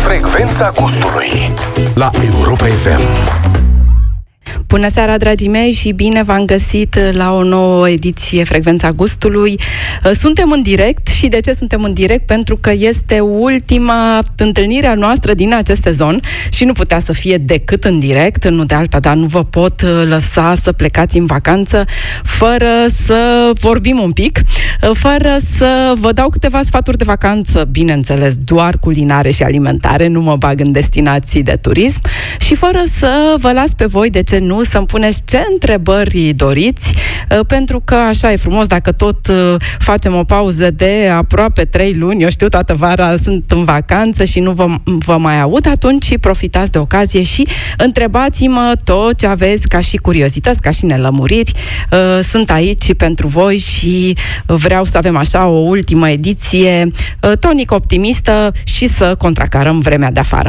Frecvența gustului la Europa FM. Bună seara, dragii mei, și bine v-am găsit la o nouă ediție Frecvența Gustului. Suntem în direct. Și de ce suntem în direct? Pentru că este ultima întâlnire a noastră din acest sezon și nu putea să fie decât în direct, nu de alta, dar nu vă pot lăsa să plecați în vacanță fără să vorbim un pic, fără să vă dau câteva sfaturi de vacanță, bineînțeles, doar culinare și alimentare, nu mă bag în destinații de turism, și fără să vă las pe voi, de ce nu, să-mi puneți ce întrebări doriți, pentru că așa e frumos, dacă tot facem o pauză de aproape 3 luni, eu știu, toată vara sunt în vacanță și nu vă mai aud, atunci profitați de ocazie și întrebați-mă tot ce aveți ca și curiozități, ca și nelămuriri. Sunt aici pentru voi și vreau să avem așa o ultimă ediție tonic optimistă și să contracarăm vremea de afară.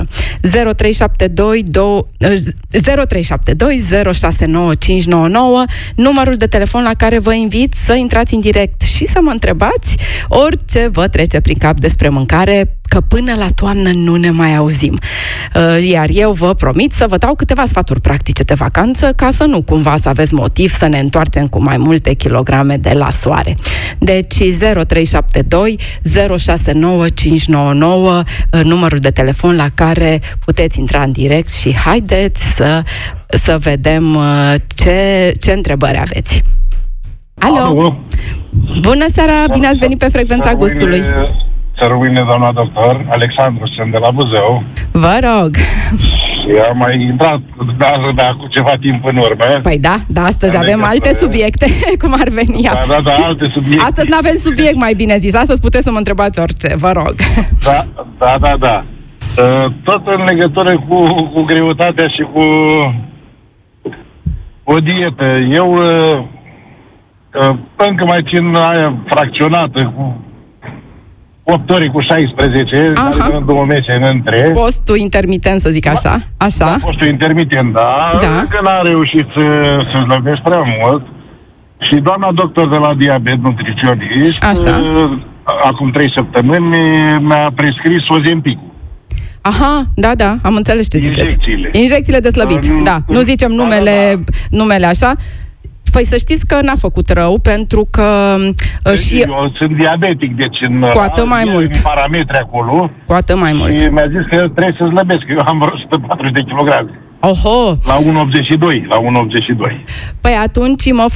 0372 069 599, numărul de telefon la care vă invit să intrați în direct și să mă întrebați orice vă trece prin cap despre mâncare, că până la toamnă nu ne mai auzim. Iar eu vă promit să vă dau câteva sfaturi practice de vacanță, ca să nu cumva să aveți motiv să ne întoarcem cu mai multe kilograme de la soare. Deci 0372 069 599, numărul de telefon la care puteți intra în direct și haideți să vedem ce întrebări aveți. Alo! Bună seara, bine ați venit pe Frecvența Gustului. Să rămâne, doamna doctor. Alexandru, sunt de la Buzău. Vă rog. Eu am mai intrat cu ceva timp în urmă. Păi da, astăzi avem alte subiecte, cum ar veni. Da, alte subiecte. Astăzi nu avem subiect, mai bine zis. Astăzi puteți să mă întrebați orice, vă rog. Da. Tot în legătură cu greutatea și cu o dietă. Eu încă mai țin aia fracționată cu 8 ore cu 16, care 2 mese între. Postul intermitent, să zic așa. Așa. Postul intermitent, da. Încă n-a reușit să slăbesc prea mult. Și doamna doctor de la diabet, nutriționist, acum 3 săptămâni, mi-a prescris Ozempicul. Aha, da, am înțeles ce ziceți. Injecțiile de slăbit, nu zicem numele așa. Păi să știți că n-a făcut rău, pentru că eu sunt diabetic, deci cu atât mai mult. Parametri acolo. Cu atât mai mult. Și mi-a zis că trebuie să slăbesc, eu am vreo 140 de kilograme. Oho! La 1,82. Păi atunci mă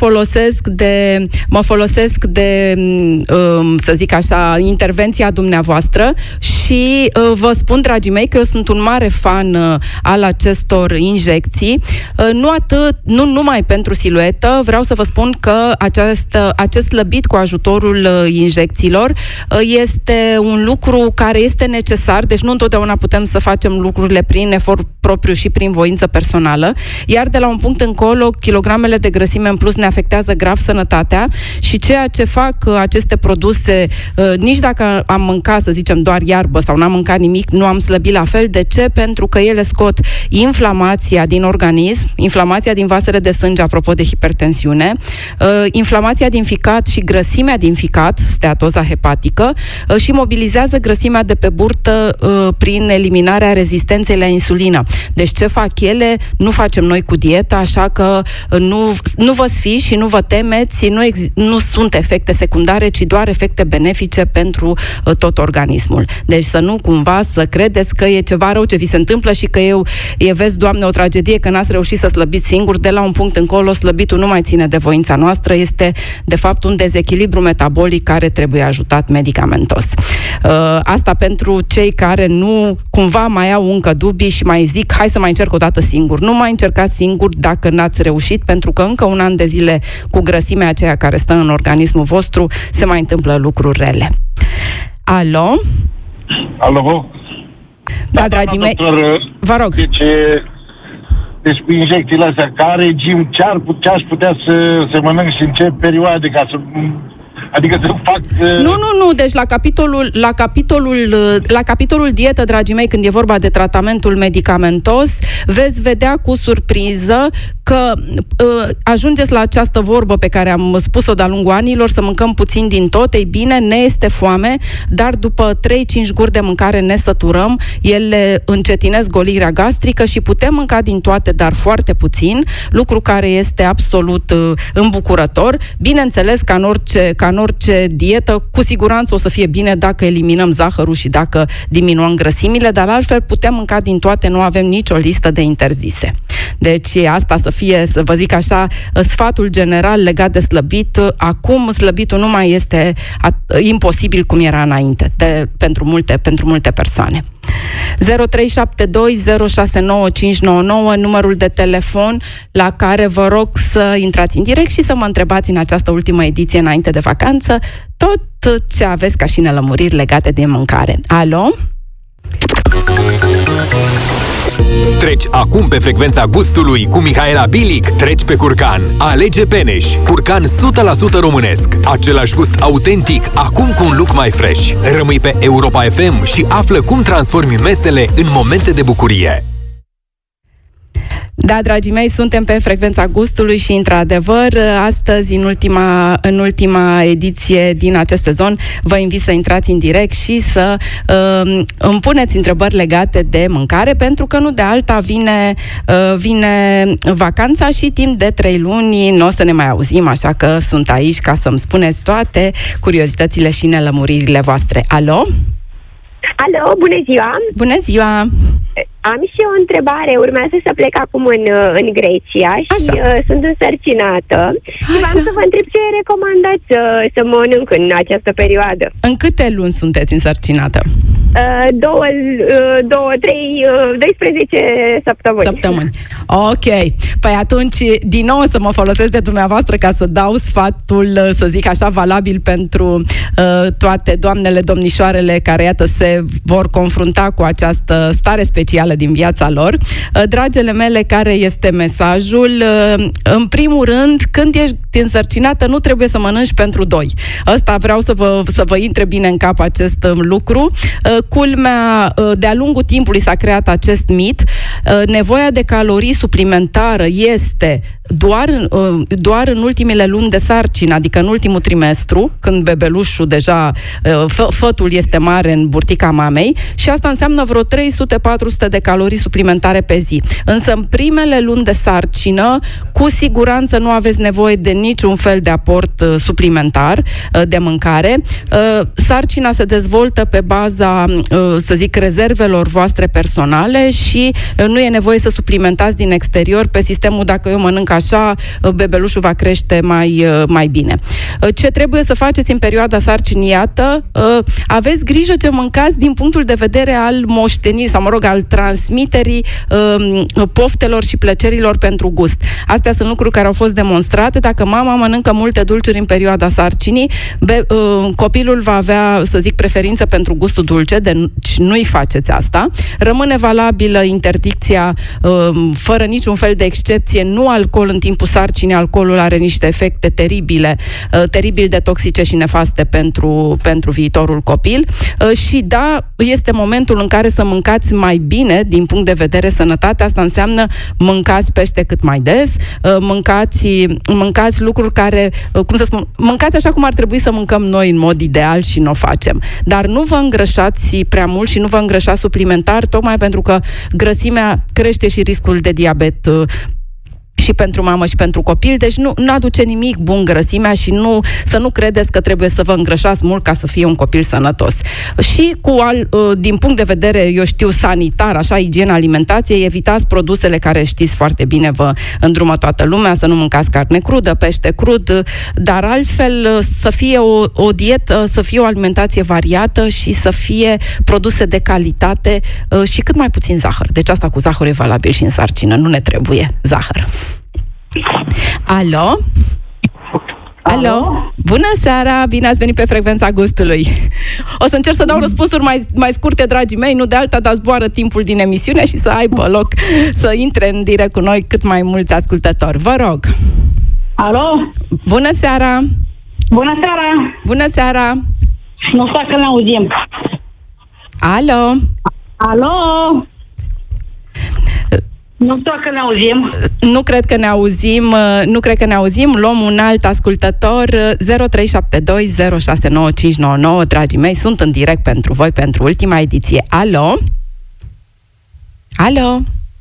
folosesc de să zic așa, intervenția dumneavoastră și vă spun, dragii mei, că eu sunt un mare fan al acestor injecții. Nu numai pentru siluetă, vreau să vă spun că acest slăbit cu ajutorul injecțiilor este un lucru care este necesar, deci nu întotdeauna putem să facem lucrurile prin efort propriu și prin voință personală, iar de la un punct încolo, kilogramele de grăsime în plus ne afectează grav sănătatea și ceea ce fac aceste produse, nici dacă am mâncat, să zicem, doar iarbă sau n-am mâncat nimic, nu am slăbit la fel. De ce? Pentru că ele scot inflamația din organism, inflamația din vasele de sânge, apropo de hipertensiune, inflamația din ficat și grăsimea din ficat, steatoza hepatică, și mobilizează grăsimea de pe burtă prin eliminarea rezistenței la insulină. Deci ce fac ele, nu facem noi cu dieta, așa că nu vă sfiți și nu vă temeți, nu sunt efecte secundare, ci doar efecte benefice pentru tot organismul. Deci să nu cumva să credeți că e ceva rău ce vi se întâmplă și că vezi, Doamne, o tragedie că n-ați reușit să slăbiți singur. De la un punct încolo, slăbitul nu mai ține de voința noastră, este de fapt un dezechilibru metabolic care trebuie ajutat medicamentos. Asta pentru cei care nu cumva mai au încă dubii și mai zic, hai să mai încerc o dată singur. Nu mai încercați singur dacă n-ați reușit, pentru că încă un an de zile cu grăsimea aceea care stă în organismul vostru se mai întâmplă lucruri rele. Alo? Da, dragii mei, vă rog. Deci cu injecțiile astea, ca regim, ce aș putea să mănânc și în ce perioade, ca să Adică să fac... Nu, deci la capitolul dietă, dragii mei, când e vorba de tratamentul medicamentos, veți vedea cu surpriză că ajungeți la această vorbă pe care am spus-o de-a lungul anilor, să mâncăm puțin din tot. Ei bine, ne este foame, dar după 3-5 guri de mâncare ne săturăm, ele încetinesc golirea gastrică și putem mânca din toate, dar foarte puțin, lucru care este absolut îmbucurător. Bineînțeles, ca în orice dietă, cu siguranță o să fie bine dacă eliminăm zahărul și dacă diminuăm grăsimile, dar altfel putem mânca din toate, nu avem nicio listă de interzise. Deci asta să fie, să vă zic așa, sfatul general legat de slăbit. Acum slăbitul nu mai este imposibil cum era înainte, pentru multe persoane. 0372069599, numărul de telefon la care vă rog să intrați în direct și să mă întrebați în această ultimă ediție înainte de vacanță tot ce aveți ca și nelămuriri legate de mâncare. Alo? Treci acum pe frecvența gustului cu Mihaela Bilic, treci pe Curcan. Alege Peneș, Curcan 100% românesc. Același gust autentic, acum cu un look mai fresh. Rămâi pe Europa FM și află cum transformi mesele în momente de bucurie. Da, dragii mei, suntem pe frecvența gustului și, într-adevăr, astăzi, în ultima ediție din acest sezon, vă invit să intrați în direct și să îmi puneți întrebări legate de mâncare, pentru că nu de alta vine vacanța și timp de 3 luni nu o să ne mai auzim, așa că sunt aici ca să-mi spuneți toate curiozitățile și nelămuririle voastre. Alo? Alo, bună ziua! Bună ziua! Am și o întrebare. Urmează să plec acum în Grecia și sunt însărcinată. Și vreau să vă întreb ce recomandați să mănânc în această perioadă. În câte luni sunteți însărcinată? 12 săptămâni. Ok. Păi atunci, din nou să mă folosesc de dumneavoastră ca să dau sfatul, să zic așa, valabil pentru toate doamnele, domnișoarele care, iată, se vor confrunta cu această stare specială din viața lor. Dragele mele, care este mesajul? În primul rând, când ești însărcinată, nu trebuie să mănânci pentru 2. Asta vreau să vă intre bine în cap acest lucru. Culmea, de-a lungul timpului s-a creat acest mit. Nevoia de calorii suplimentară este doar în ultimele luni de sarcină, adică în ultimul trimestru, când bebelușul deja, fătul este mare în burtica mamei, și asta înseamnă vreo 300-400 de calorii suplimentare pe zi. Însă în primele luni de sarcină, cu siguranță nu aveți nevoie de niciun fel de aport suplimentar de mâncare. Sarcina se dezvoltă pe baza, să zic, rezervelor voastre personale și nu e nevoie să suplimentați din exterior pe sistemul dacă eu mănânc așa, bebelușul va crește mai bine. Ce trebuie să faceți în perioada sarcinii? Iată, aveți grijă ce mâncați din punctul de vedere al moștenirii, sau al transmiterii poftelor și plăcerilor pentru gust. Astea sunt lucruri care au fost demonstrate. Dacă mama mănâncă multe dulciuri în perioada sarcinii, copilul va avea, să zic, preferință pentru gustul dulce, deci nu-i faceți asta. Rămâne valabilă interdicția fără niciun fel de excepție, nu alcool în timpul sarcinii. Alcoolul are niște efecte teribil de toxice și nefaste pentru viitorul copil. Și da, este momentul în care să mâncați mai bine din punct de vedere sănătate. Asta înseamnă mâncați pește cât mai des, mâncați lucruri care, mâncați așa cum ar trebui să mâncăm noi în mod ideal și nu o facem. Dar nu vă îngrășați prea mult și nu vă îngrășați suplimentar, tocmai pentru că grăsimea crește și riscul de diabet și pentru mamă și pentru copil, deci nu aduce nimic bun grăsimea și să nu credeți că trebuie să vă îngrășați mult ca să fie un copil sănătos. Și din punct de vedere, eu știu, sanitar, așa, igiena alimentației, evitați produsele care știți foarte bine, vă îndrumă toată lumea, să nu mâncați carne crudă, pește crud, dar altfel să fie o dietă, să fie o alimentație variată și să fie produse de calitate și cât mai puțin zahăr. Deci asta cu zahăr e valabil și în sarcină, nu ne trebuie zahăr. Alo? Alo? Bună seara, bine ați venit pe frecvența gustului. O să încerc să dau răspunsuri mai scurte, dragii mei, nu de alta, dar zboară timpul din emisiune și să aibă loc să intre în direct cu noi cât mai mulți ascultători. Vă rog. Alo? Bună seara! Bună seara! Bună seara! Nu știu că ne auzim. Alo? Alo? Nu știu că ne auzim. Nu cred că ne auzim. Luăm un alt ascultător. 0372069599. Dragii mei, sunt în direct pentru voi, pentru ultima ediție. Alo? Alo?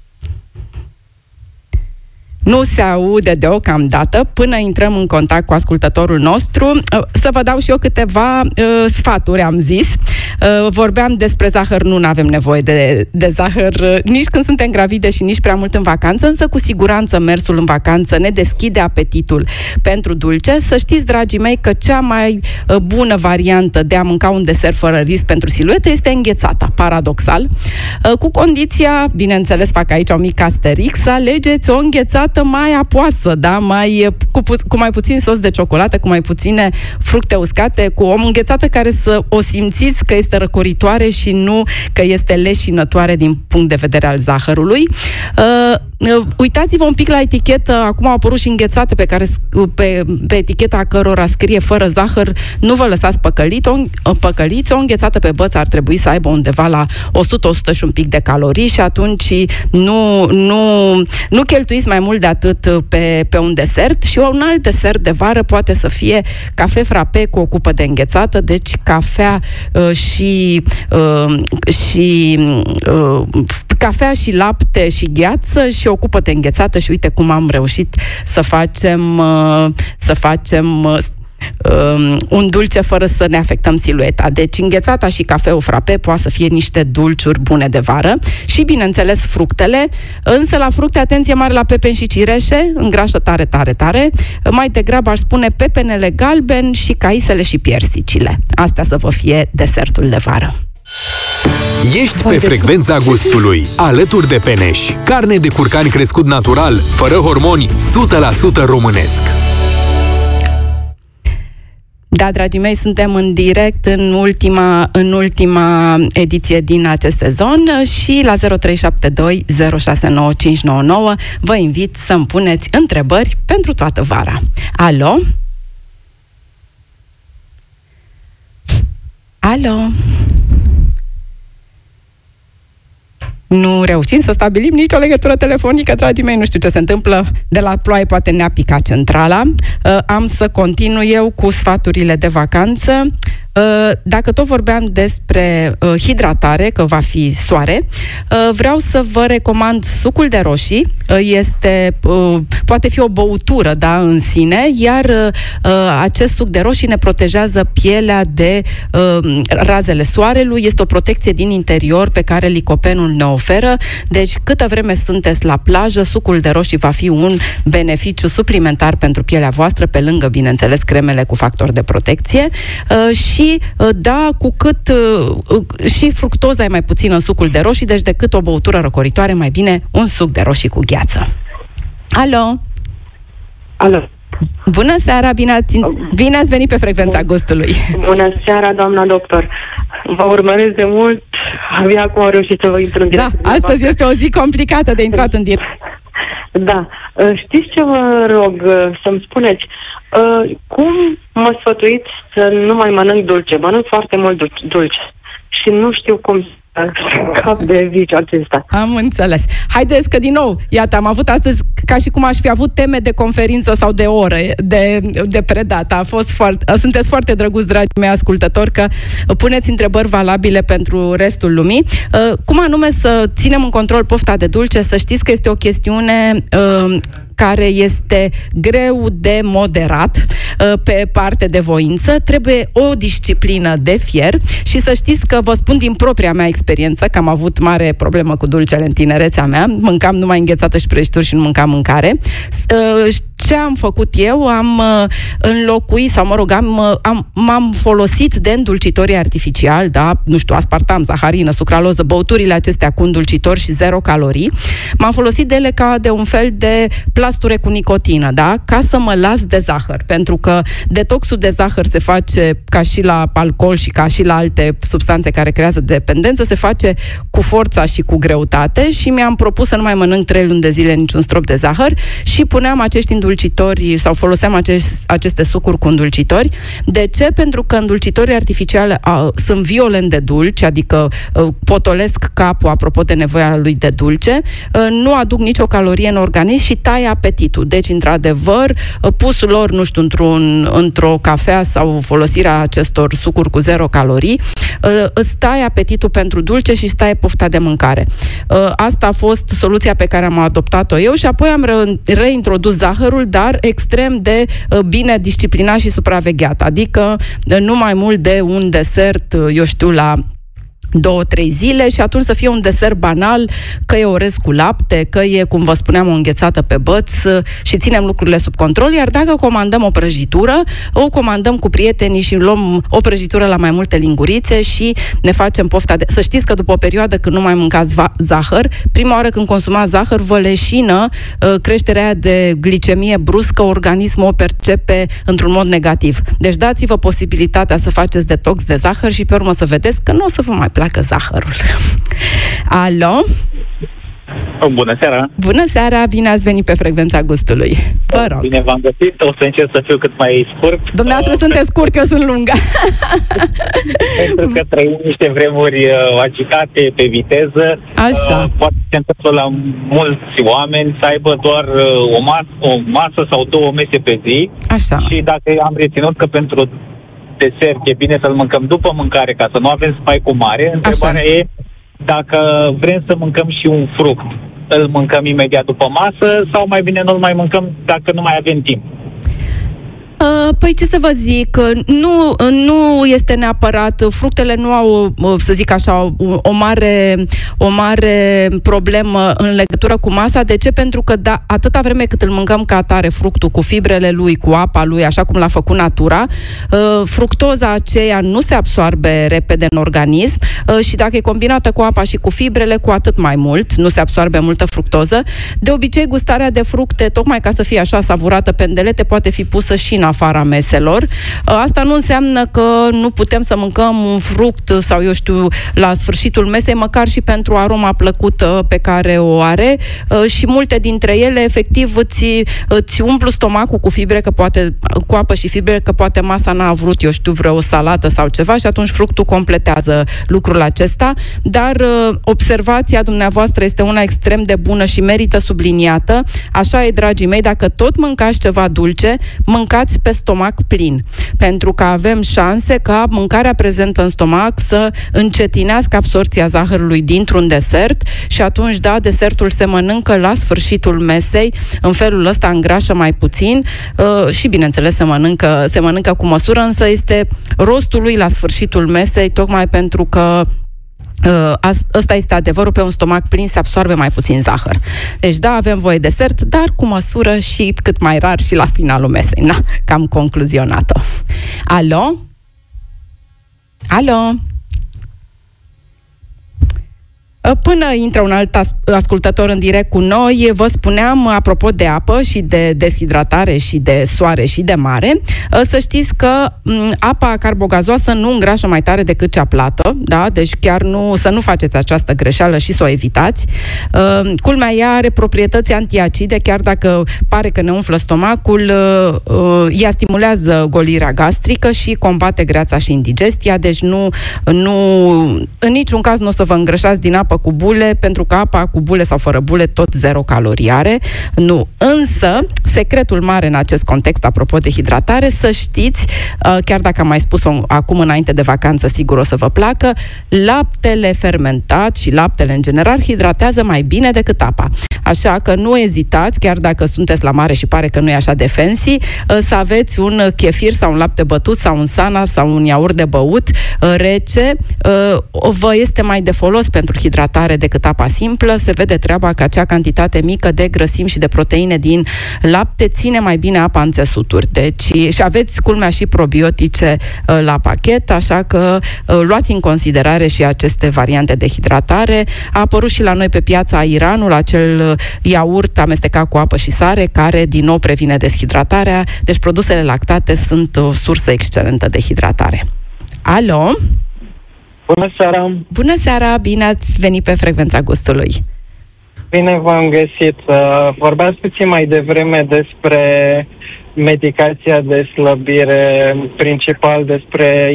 Nu se aude deocamdată până intrăm în contact cu ascultătorul nostru. Să vă dau și eu câteva sfaturi, am zis. Vorbeam despre zahăr, nu avem nevoie de zahăr nici când suntem gravide și nici prea mult în vacanță, însă cu siguranță mersul în vacanță ne deschide apetitul pentru dulce. Să știți, dragii mei, că cea mai bună variantă de a mânca un desert fără risc pentru siluetă este înghețata, paradoxal. Cu condiția, bineînțeles, fac aici o mică asterix, să alegeți o înghețată mai apoasă, da? Cu mai puțin sos de ciocolată, cu mai puține fructe uscate, cu o înghețată care să o simțiți că este răcoritoare și nu că este leșinătoare din punct de vedere al zahărului. Uitați-vă un pic la etichetă, acum au apărut și înghețate pe eticheta cărora scrie fără zahăr, nu vă lăsați păcăliți, o înghețată pe băț ar trebui să aibă undeva la 100-100 și un pic de calorii și atunci nu cheltuiți mai mult de atât pe un desert. Și un alt desert de vară poate să fie cafe frappe cu o cupă de înghețată, deci cafea cafea și lapte și gheață și o cupă de înghețată și uite cum am reușit să facem un dulce fără să ne afectăm silueta. Deci înghețata și cafeul frappe poate să fie niște dulciuri bune de vară și, bineînțeles, fructele, însă la fructe, atenție mare la pepeni și cireșe, îngrașă tare, tare, tare. Mai degrabă aș spune pepenele galben și caisele și piersicile. Astea să vă fie desertul de vară. Ești pe frecvența gustului, alături de Peneș. Carne de curcan crescut natural, fără hormoni, 100% românesc. Da, dragii mei, suntem în direct în ultima ediție din acest sezon și la 0372069599 vă invit să-mi puneți întrebări pentru toată vara. Alo? Alo? Nu reușim să stabilim nicio legătură telefonică, dragii mei, nu știu ce se întâmplă. De la ploaie poate ne-a picat centrala. Am să continui eu cu sfaturile de vacanță. Dacă tot vorbeam despre hidratare, că va fi soare, vreau să vă recomand sucul de roșii. Poate fi o băutură, da, în sine, iar acest suc de roșii ne protejează pielea de razele soarelui. Este o protecție din interior pe care licopenul ne oferă. Deci, câtă vreme sunteți la plajă, sucul de roșii va fi un beneficiu suplimentar pentru pielea voastră, pe lângă, bineînțeles, cremele cu factor de protecție. Și da, cu cât și fructoza e mai puțină în sucul de roșii, deci decât o băutură răcoritoare, mai bine un suc de roșii cu gheață. Alo? Alo. Bună seara, bine ați venit pe frecvența gustului. Bună seara, doamna doctor. Vă urmăresc de mult, abia acum am reușit să vă intru în direct. Da, astăzi este o zi complicată de intrat în direct. Da. Știți ce vă rog să-mi spuneți? Cum mă sfătuiți să nu mai mănânc dulce? Mănânc foarte mult dulce și nu știu cum scap de viciul acesta. Am înțeles. Haideți că din nou, iată, am avut astăzi ca și cum aș fi avut teme de conferință sau de ore de predat. Sunteți foarte drăguți, dragii mei ascultători, că puneți întrebări valabile pentru restul lumii. Cum anume să ținem în control pofta de dulce? Să știți că este o chestiune care este greu de moderat pe parte de voință. Trebuie o disciplină de fier și să știți că vă spun din propria mea experiență că am avut mare problemă cu dulcele în tinerețea mea. Mâncam numai înghețată și prăjituri și nu mâncam mâncare. Ce am făcut eu? Am înlocuit, sau mă rog, m-am folosit de îndulcitorii artificiali, da? Nu știu, aspartam, zaharină, sucraloză, băuturile acestea cu îndulcitori și 0 calorii. M-am folosit de ele ca de un fel de plasture cu nicotină, da? Ca să mă las de zahăr, pentru că detoxul de zahăr se face ca și la alcool și ca și la alte substanțe care creează dependență, se face cu forța și cu greutate și mi-am propus să nu mai mănânc 3 luni de zile niciun strop de zahăr și puneam acești îndulcitori sau foloseam aceste sucuri cu îndulcitori. De ce? Pentru că îndulcitorii artificiale sunt violent de dulci, adică potolesc capul apropo de nevoia lui de dulce, nu aduc nicio calorie în organism și taie apetitul. Deci, într-adevăr, pusul lor, nu știu, într-o cafea sau folosirea acestor sucuri cu 0 calorii, îți taie apetitul pentru dulce și îți taie pofta de mâncare. Asta a fost soluția pe care am adoptat-o eu și apoi am reintrodus zahărul, dar extrem de bine disciplinat și supravegheat. Adică nu mai mult de un desert, eu știu, la 2-3 zile și atunci să fie un desert banal, că e orez cu lapte, că e, cum vă spuneam, o înghețată pe băț și ținem lucrurile sub control, iar dacă comandăm o prăjitură, o comandăm cu prietenii și luăm o prăjitură la mai multe lingurițe și ne facem pofta de... Să știți că după o perioadă când nu mai mâncați zahăr, prima oară când consumați zahăr, vă leșină creșterea aia de glicemie bruscă, organismul o percepe într-un mod negativ. Deci dați-vă posibilitatea să faceți detox de zahăr și pe urmă să vedeți că nu o să vă mai placă zahărul. Alo? Bună seara! Bună seara! Bine ați venit pe Frecvența Gustului. Vă rog. Bine v-am găsit. O să încerc să fiu cât mai scurt. Dumneavoastră sunteți scurt, eu sunt lungă. Pentru că trăim niște vremuri agitate, pe viteză. Așa. Poate se întâmplă la mulți oameni să aibă doar o masă sau 2 mese pe zi. Așa. Și dacă am reținut că pentru desert e bine să-l mâncăm după mâncare, ca să nu avem spaicul mare, întrebarea e dacă vrem să mâncăm și un fruct, îl mâncăm imediat după masă sau mai bine nu-l mai mâncăm dacă nu mai avem timp? Păi ce să vă zic, nu este neapărat, fructele nu au, să zic așa, o mare problemă în legătură cu masa. De ce? Pentru că atâta vreme cât îl mâncăm ca atare, fructul cu fibrele lui, cu apa lui, așa cum l-a făcut natura, fructoza aceea nu se absorbe repede în organism și dacă e combinată cu apa și cu fibrele, cu atât mai mult, nu se absorbe multă fructoză. De obicei, gustarea de fructe, tocmai ca să fie așa savurată pe îndelete, poate fi pusă și în afara meselor. Asta nu înseamnă că nu putem să mâncăm un fruct sau, eu știu, la sfârșitul mesei, măcar și pentru aroma plăcută pe care o are și multe dintre ele, efectiv, îți umplu stomacul cu fibre, că poate, cu apă și fibre, că poate masa n-a vrut, eu știu, vreo salată sau ceva și atunci fructul completează lucrul acesta, dar observația dumneavoastră este una extrem de bună și merită subliniată. Așa e, dragii mei, dacă tot mâncați ceva dulce, mâncați pe stomac plin, pentru că avem șanse ca mâncarea prezentă în stomac să încetinească absorția zahărului dintr-un desert și atunci, da, desertul se mănâncă la sfârșitul mesei, în felul ăsta îngrașă mai puțin și, bineînțeles, se mănâncă cu măsură, însă este rostul lui la sfârșitul mesei, tocmai pentru că ăsta este adevărul, pe un stomac plin se absorbe mai puțin zahăr. Deci da, avem voie de desert, dar cu măsură și cât mai rar și la finalul mesei. Na, că am concluzionat-o. Alo? Alo? Până intră un alt ascultător în direct cu noi, vă spuneam, apropo de apă și de deshidratare și de soare și de mare, să știți că apa carbogazoasă nu îngrașă mai tare decât cea plată, da? Deci chiar să nu faceți această greșeală și să o evitați. Culmea, ea are proprietăți antiacide, chiar dacă pare că ne umflă stomacul, ea stimulează golirea gastrică și combate greața și indigestia, deci în niciun caz nu o să vă îngrășați din apă cu bule, pentru că apa cu bule sau fără bule tot 0 calorii are. Nu. Însă, secretul mare în acest context, apropo de hidratare, să știți, chiar dacă am mai spus-o acum înainte de vacanță, sigur o să vă placă, laptele fermentat și laptele în general hidratează mai bine decât apa. Așa că nu ezitați, chiar dacă sunteți la mare și pare că nu e așa de fancy, să aveți un chefir sau un lapte bătut sau un sana sau un iaurt de băut rece, vă este mai de folos pentru hidratare decât apa simplă. Se vede treaba că acea cantitate mică de grăsimi și de proteine din lapte ține mai bine apa în țesuturi. Deci, și aveți, culmea, și probiotice la pachet, așa că luați în considerare și aceste variante de hidratare. A apărut și la noi pe piața Iranul acel iaurt amestecat cu apă și sare, care din nou previne deshidratarea. Deci produsele lactate sunt o sursă excelentă de hidratare. Alo? Bună seara! Bună seara! Bine ați venit pe Frecvența Gustului! Bine v-am găsit. Vorbeați puțin mai devreme despre medicația de slăbire, principal despre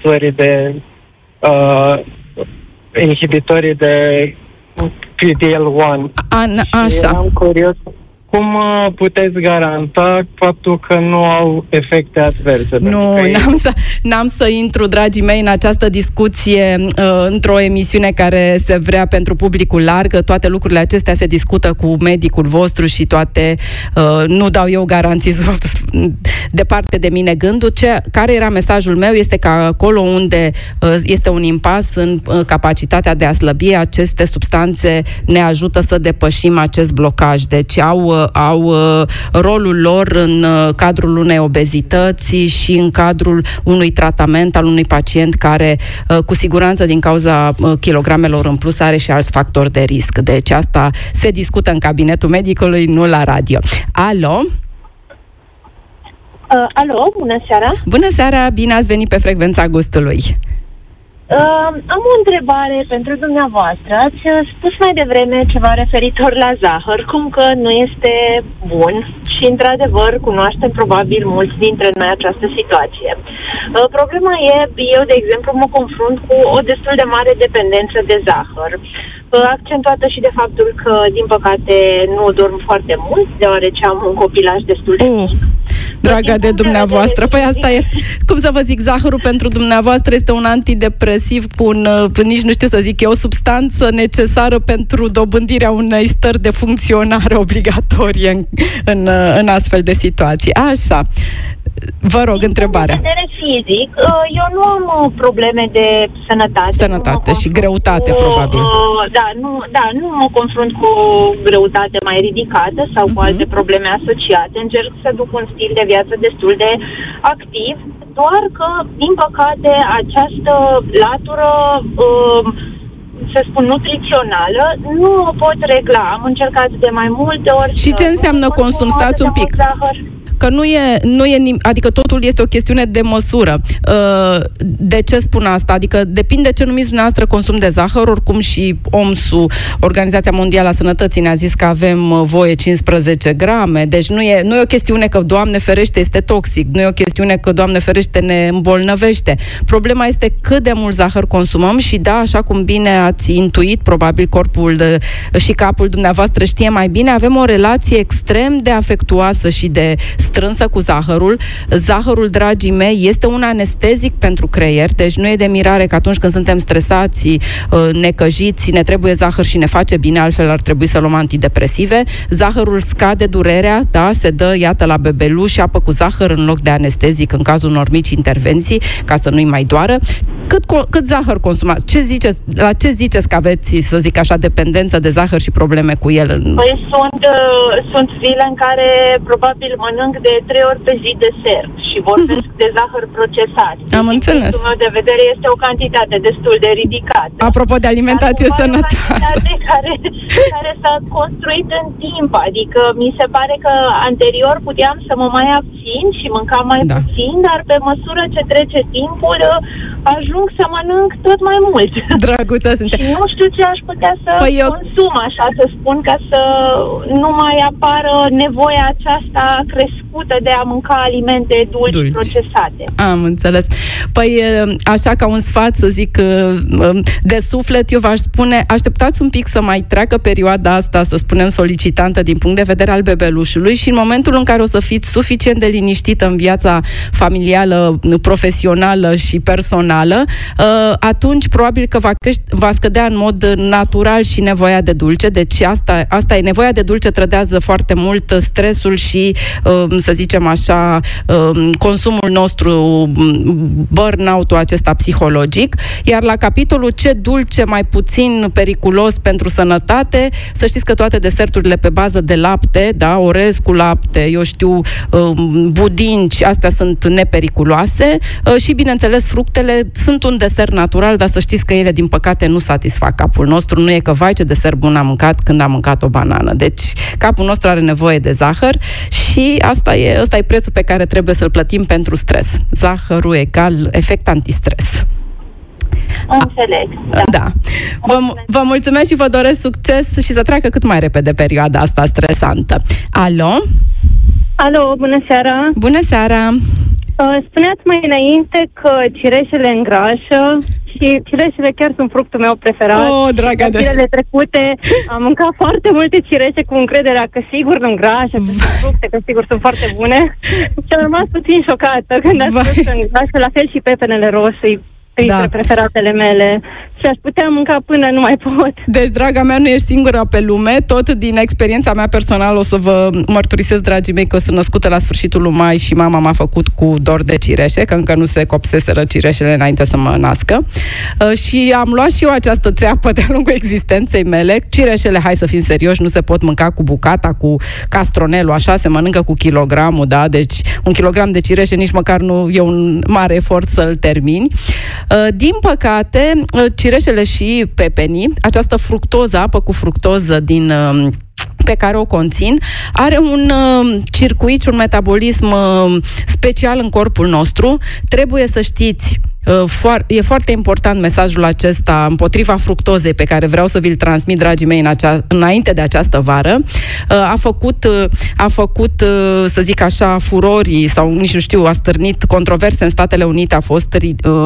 inhibitorii de PD-L1. Așa. Am curios, cum puteți garanta faptul că nu au efecte adverse? Nu, n-am să intru, dragii mei, în această discuție într-o emisiune care se vrea pentru publicul larg. Toate lucrurile acestea se discută cu medicul vostru și toate, nu dau eu garanții, departe de mine gândul. Care era mesajul meu este că acolo unde este un impas în capacitatea de a slăbi, aceste substanțe ne ajută să depășim acest blocaj. Deci au rolul lor în cadrul unei obezități și în cadrul unui tratament al unui pacient care, cu siguranță, din cauza kilogramelor în plus, are și alți factori de risc. Deci asta se discută în cabinetul medicului, nu la radio. Alo? Alo, bună seara! Bună seara, bine ați venit pe Frecvența Gustului! Am o întrebare pentru dumneavoastră. Ați spus mai devreme ceva referitor la zahăr, cum că nu este bun și, într-adevăr, cunoaștem probabil mulți dintre noi această situație. Problema e, eu, de exemplu, mă confrunt cu o destul de mare dependență de zahăr, accentuată și de faptul că, din păcate, nu dorm foarte mult, deoarece am un copilaj destul de mic. Draga de dumneavoastră, păi asta e, cum să vă zic, zahărul pentru dumneavoastră este un antidepresiv cu nici nu știu să zic, e o substanță necesară pentru dobândirea unei stări de funcționare obligatorie în astfel de situații. Așa. Vă rog, întrebarea. Din vedere fizic, eu nu am probleme de sănătate. Și greutate, probabil. Nu mă confrunt cu greutate mai ridicată sau cu alte probleme asociate. Încerc să duc un stil de viață destul de activ, doar că, din păcate, această latură, să spun, nutrițională, nu o pot regla. Am încercat de mai multe ori. Și ce înseamnă consum? Stați un pic. Că adică totul este o chestiune de măsură. De ce spun asta? Adică depinde ce numiți dumneavoastră consum de zahăr, oricum și OMS-ul, Organizația Mondială a Sănătății, ne-a zis că avem voie 15 grame, deci nu e o chestiune că, Doamne ferește, este toxic, nu e o chestiune că, Doamne ferește, ne îmbolnăvește. Problema este cât de mult zahăr consumăm și da, așa cum bine ați intuit, probabil corpul și capul dumneavoastră știe mai bine, avem o relație extrem de afectuoasă și de strânsă cu zahărul. Zahărul, dragii mei, este un anestezic pentru creier, deci nu e de mirare că atunci când suntem stresați, necăjiți, ne trebuie zahăr și ne face bine, altfel ar trebui să luăm antidepresive. Zahărul scade durerea, da, se dă, iată, la bebeluș apă cu zahăr în loc de anestezic în cazul unor mici intervenții, ca să nu-i mai doară. Cât zahăr consumați? La ce ziceți că aveți, să zic așa, dependență de zahăr și probleme cu el? Păi sunt zile în care probabil mănânc de 3 ori pe zi desert și vorbesc de zahăr procesat. Am înțeles. Din punctul meu de vedere este o cantitate destul de ridicată. Apropo de alimentație sănătoasă. Care s-a construit în timp, adică mi se pare că anterior puteam să mă mai abțin și mâncam mai puțin, dar pe măsură ce trece timpul ajung să mănânc tot mai mult. Drăguță sunte. Și nu știu ce aș putea să consum, așa să spun, ca să nu mai apară nevoia aceasta crescută de a mânca alimente dulci procesate. Am înțeles. Păi, așa ca un sfat, să zic, de suflet, eu v-aș spune, așteptați un pic să mai treacă perioada asta, să spunem, solicitantă din punct de vedere al bebelușului și în momentul în care o să fiți suficient de liniștită în viața familială, profesională și personală, atunci probabil că va scădea în mod natural și nevoia de dulce. Deci asta e, nevoia de dulce trădează foarte mult stresul și, să zicem așa, consumul nostru, burnout-ul acesta psihologic. Iar la capitolul ce dulce mai puțin periculos pentru sănătate, să știți că toate deserturile pe bază de lapte, da, orez cu lapte, eu știu, budinci, astea sunt nepericuloase și, bineînțeles, fructele sunt un desert natural, dar să știți că ele, din păcate, nu satisfac capul nostru. Nu e că, vai, ce desert bun am mâncat când am mâncat o banană. Deci, capul nostru are nevoie de zahăr și ăsta e prețul pe care trebuie să-l plătim pentru stres. Zahărul egal efect antistres. Înțeleg. Da. Vă mulțumesc și vă doresc succes și să treacă cât mai repede perioada asta stresantă. Alo? Alo, bună seara! Bună seara! Spuneați mai înainte că cireșele îngrașă și cireșele chiar sunt fructul meu preferat. Dragă de... Zilele trecute am mâncat foarte multe cireșe cu încrederea că sigur nu îngrașă, că sunt fructe, că sigur sunt foarte bune. Și am rămas puțin șocată când ați spus că îngrașă, la fel și pepenele roșii. Printre preferatele mele și aș putea mânca până nu mai pot. Deci, draga mea, nu ești singura pe lume. Tot din experiența mea personală o să vă mărturisesc, dragii mei, că sunt născută la sfârșitul lui mai și mama m-a făcut cu dor de cireșe, că încă nu se copseseră cireșele înainte să mă nască. Și am luat și eu această țeapă de-a lungul existenței mele. Cireșele, hai să fim serioși, nu se pot mânca cu bucata, cu castronelul, așa, se mănâncă cu kilogramul, da? Deci 1 kilogram de cireșe nici măcar nu e un mare efort să-l termini. Din păcate, cireșele și pepenii, această fructoză, apă cu fructoză pe care o conțin, are un circuit și un metabolism special în corpul nostru. Trebuie să știți, e foarte important mesajul acesta împotriva fructozei pe care vreau să vi-l transmit, dragii mei, înainte de această vară. A făcut, să zic așa, furori sau nici nu știu, a stârnit controverse în Statele Unite, a fost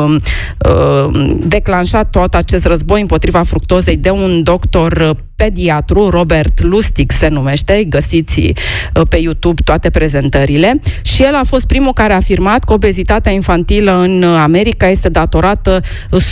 declanșat tot acest război împotriva fructozei de un doctor pediatru, Robert Lustig se numește, găsiți pe YouTube toate prezentările, și el a fost primul care a afirmat că obezitatea infantilă în America este datorată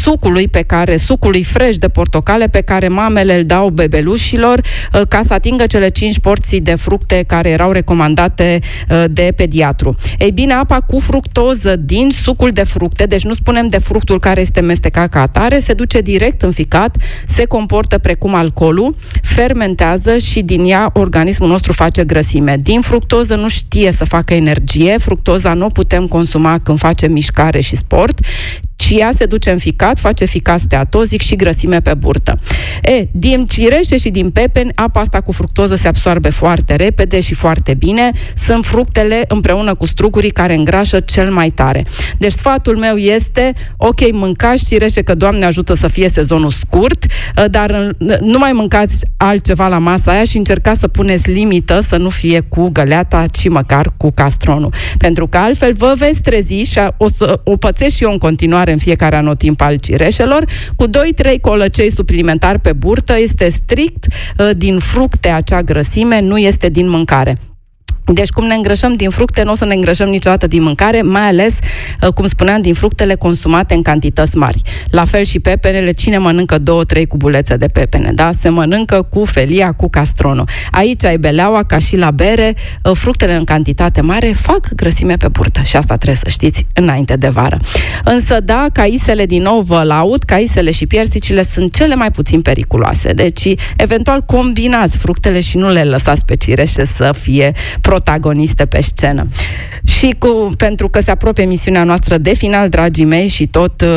sucului fresh de portocale pe care mamele îl dau bebelușilor ca să atingă cele 5 porții de fructe care erau recomandate de pediatru. Ei bine, apa cu fructoză din sucul de fructe, deci nu spunem de fructul care este mestecat ca atare, se duce direct în ficat, se comportă precum alcoolul, fermentează și din ea organismul nostru face grăsime. Din fructoză nu știe să facă energie, fructoza nu o putem consuma când facem mișcare și sport, ci ea se duce în ficat, face ficat steatozic și grăsime pe burtă. Din cireșe și din pepeni, apa asta cu fructoză se absorbe foarte repede și foarte bine. Sunt fructele împreună cu strugurii care îngrașă cel mai tare. Deci sfatul meu este, ok, mâncați cireșe, că Doamne ajută să fie sezonul scurt, dar nu mai mâncați altceva la masa aia și încercați să puneți limită să nu fie cu găleata, ci măcar cu castronul. Pentru că altfel vă veți trezi și o pățesc și eu în continuare în fiecare anotimp al cireșelor, cu 2-3 colăcei suplimentari pe burtă, este strict din fructe acea grăsime, nu este din mâncare. Deci cum ne îngrășăm din fructe, nu o să ne îngrășăm niciodată din mâncare, mai ales, cum spuneam, din fructele consumate în cantități mari. La fel și pepenele, cine mănâncă 2-3 cubulețe de pepene, da? Se mănâncă cu felia, cu castronul. Aici ai beleaua, ca și la bere, fructele în cantitate mare fac grăsime pe burtă și asta trebuie să știți înainte de vară. Însă, da, caisele, din nou vă laud, caisele și piersicile sunt cele mai puțin periculoase. Deci, eventual, combinați fructele și nu le lăsați pe cireșe să fie protagoniste pe scenă. Și pentru că se apropie emisiunea noastră de final, dragii mei, și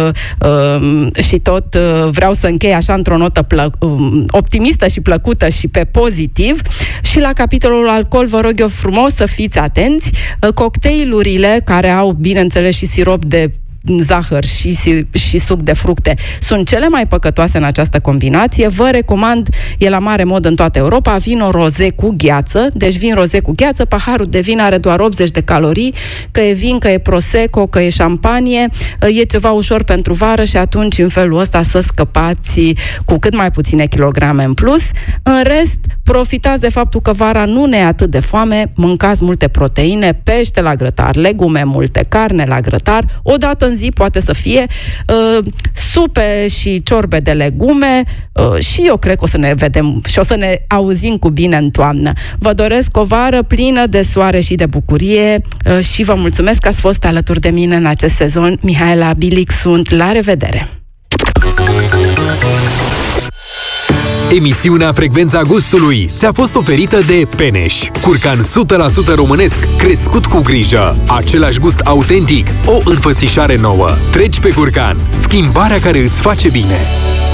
tot vreau să închei așa într-o notă optimistă și plăcută și pe pozitiv, și la capitolul alcool vă rog eu frumos să fiți atenți. Cocktailurile care au, bineînțeles, și sirop de zahăr și suc de fructe sunt cele mai păcătoase în această combinație. Vă recomand, e la mare mod în toată Europa, vino roze cu gheață. Deci vin roze cu gheață, paharul de vin are doar 80 de calorii, că e vin, că e prosecco, că e șampanie, e ceva ușor pentru vară și atunci în felul ăsta să scăpați cu cât mai puține kilograme în plus. În rest, profitați de faptul că vara nu ne e atât de foame, mâncați multe proteine, pește la grătar, legume multe, carne la grătar, o dată în zi poate să fie supe și ciorbe de legume și eu cred că o să ne vedem și o să ne auzim cu bine în toamnă. Vă doresc o vară plină de soare și de bucurie și vă mulțumesc că ați fost alături de mine în acest sezon. Mihaela Bilic sunt, la revedere! Emisiunea Frecvența Gustului ți-a fost oferită de Peneș. Curcan 100% românesc, crescut cu grijă. Același gust autentic, o înfățișare nouă. Treci pe Curcan, schimbarea care îți face bine.